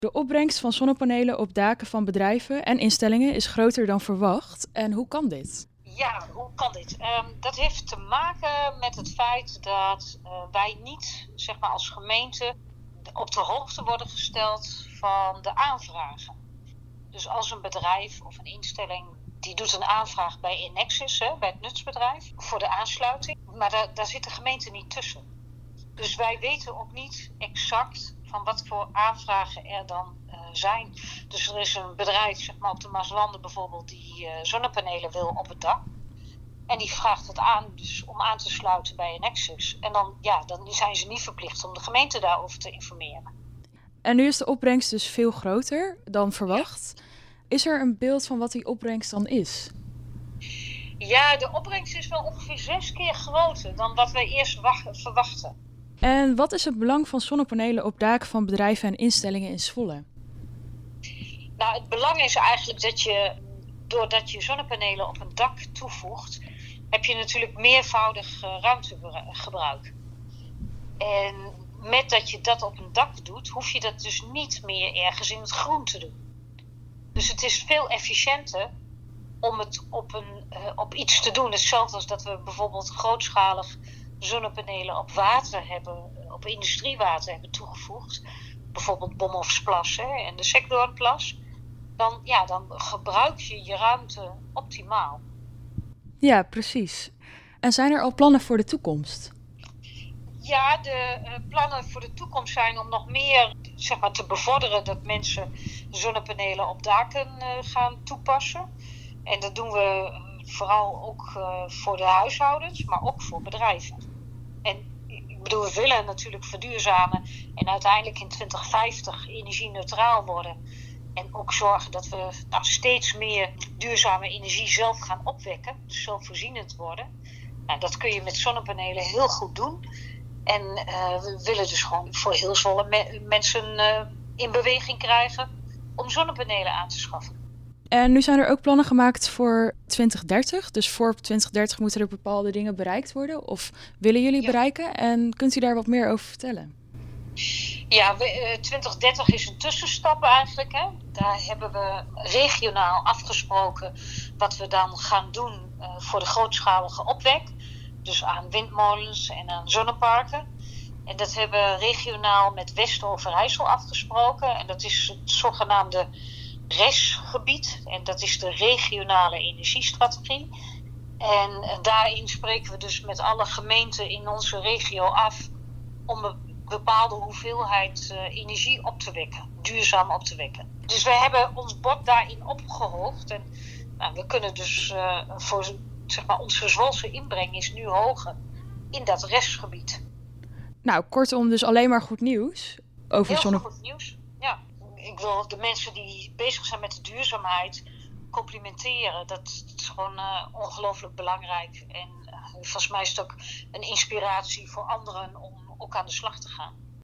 De opbrengst van zonnepanelen op daken van bedrijven en instellingen is groter dan verwacht. En hoe kan dit? Ja, hoe kan dit? Dat heeft te maken met het feit dat wij niet, zeg maar als gemeente, op de hoogte worden gesteld van de aanvragen. Dus als een bedrijf of een instelling die doet een aanvraag bij Enexis, bij het nutsbedrijf, voor de aansluiting. Maar daar zit de gemeente niet tussen. Dus wij weten ook niet exact van wat voor aanvragen er dan zijn. Dus er is een bedrijf, zeg maar op de Maaslanden bijvoorbeeld, die zonnepanelen wil op het dak. En die vraagt het aan dus om aan te sluiten bij Enexis. En dan zijn ze niet verplicht om de gemeente daarover te informeren. En nu is de opbrengst dus veel groter dan verwacht. Ja. Is er een beeld van wat die opbrengst dan is? Ja, de opbrengst is wel ongeveer 6 keer groter dan wat wij eerst verwachten. En wat is het belang van zonnepanelen op daken van bedrijven en instellingen in Zwolle? Nou, het belang is eigenlijk dat doordat je zonnepanelen op een dak toevoegt, heb je natuurlijk meervoudig ruimtegebruik. En met dat je dat op een dak doet, hoef je dat dus niet meer ergens in het groen te doen. Dus het is veel efficiënter om het op iets te doen. Hetzelfde als dat we bijvoorbeeld grootschalig zonnepanelen op water hebben, op industriewater hebben toegevoegd. Bijvoorbeeld Bomhofsplas en de Sekdoornplas. Dan gebruik je je ruimte optimaal. Ja, precies. En zijn er al plannen voor de toekomst? Ja, de plannen voor de toekomst zijn om nog meer te bevorderen dat mensen zonnepanelen op daken gaan toepassen. En dat doen we vooral ook voor de huishoudens, maar ook voor bedrijven. En ik bedoel, we willen natuurlijk verduurzamen en uiteindelijk in 2050 energie-neutraal worden. En ook zorgen dat we steeds meer duurzame energie zelf gaan opwekken, dus zelfvoorzienend worden. Nou, dat kun je met zonnepanelen heel goed doen. En we willen dus gewoon voor heel Zwolle mensen in beweging krijgen om zonnepanelen aan te schaffen. En nu zijn er ook plannen gemaakt voor 2030. Dus voor 2030 moeten er bepaalde dingen bereikt worden. Of willen jullie bereiken? En kunt u daar wat meer over vertellen? Ja, 2030 is een tussenstap eigenlijk. Hè. Daar hebben we regionaal afgesproken wat we dan gaan doen voor de grootschalige opwek. Dus aan windmolens en aan zonneparken. En dat hebben we regionaal met West-Overijssel afgesproken. En dat is het zogenaamde RES-gebied. En dat is de regionale energiestrategie. En daarin spreken we dus met alle gemeenten in onze regio af om een bepaalde hoeveelheid energie op te wekken. Duurzaam op te wekken. Dus we hebben ons bod daarin opgehoogd. En we kunnen dus voor onze Zwolse inbreng is nu hoger in dat restgebied. Nou, kortom dus alleen maar goed nieuws over Heel goed nieuws, ja. Ik wil de mensen die bezig zijn met de duurzaamheid complimenteren. Dat is gewoon ongelooflijk belangrijk. En volgens mij is het ook een inspiratie voor anderen om ook aan de slag te gaan.